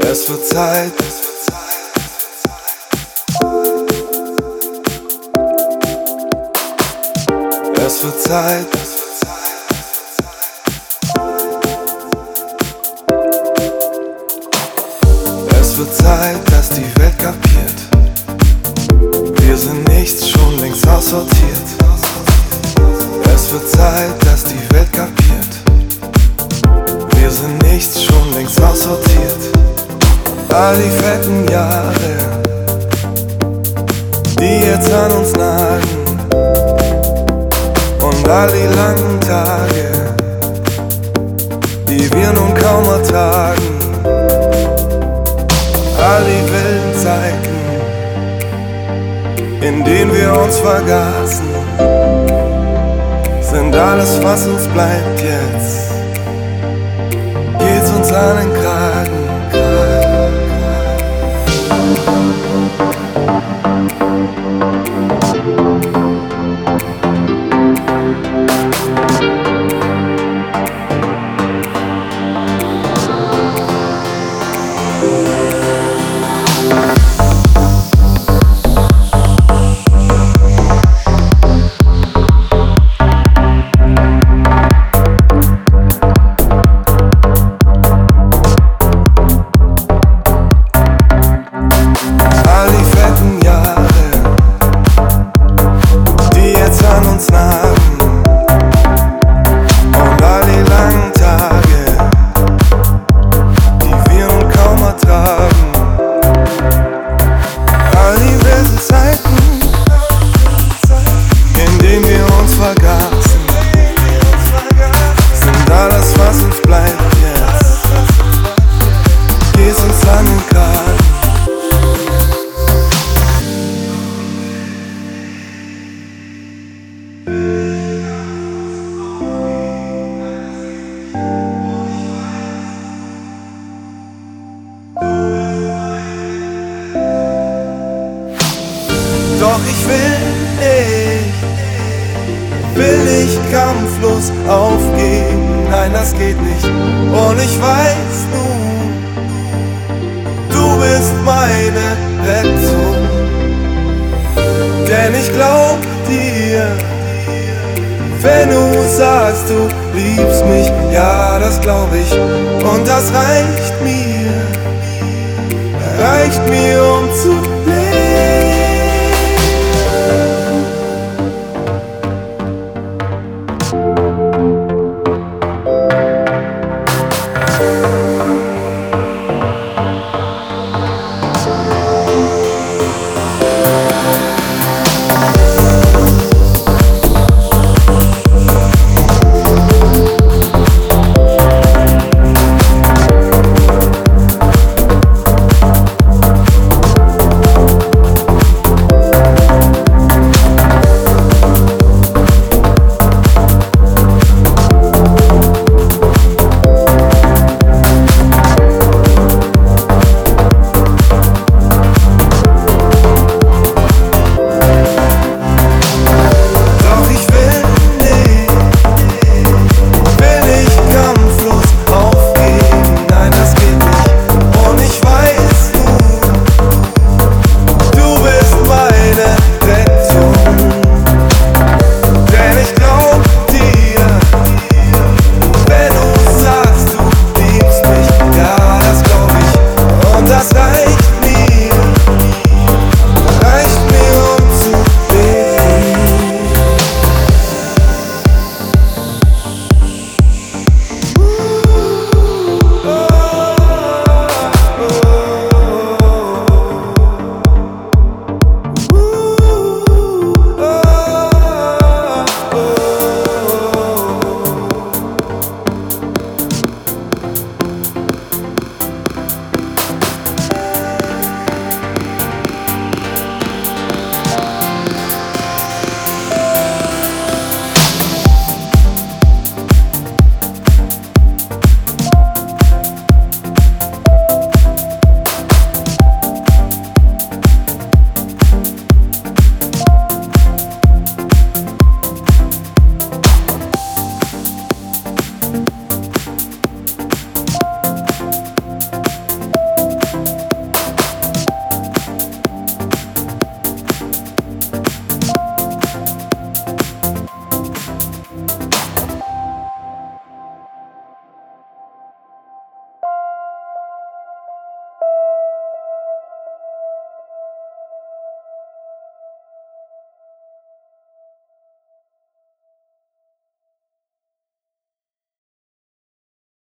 Es wird Zeit. Es wird Zeit. Es wird Zeit, dass die Welt kapiert. Wir sind nichts, schon längst aussortiert. Es wird Zeit, dass die Welt kapiert. Wir sind nichts, schon längst aussortiert. All die fetten Jahre, die jetzt an uns nagen, und all die langen Tage, die wir nun kaum ertragen. All die wilden Zeiten, in denen wir uns vergaßen, sind alles, was uns bleibt jetzt. Geht's uns an den Kragen. Doch ich will nicht kampflos aufgeben, nein, das geht nicht. Und ich weiß, du bist meine Rettung. Denn ich glaub dir, wenn du sagst, du liebst mich, ja, das glaub ich. Und das reicht mir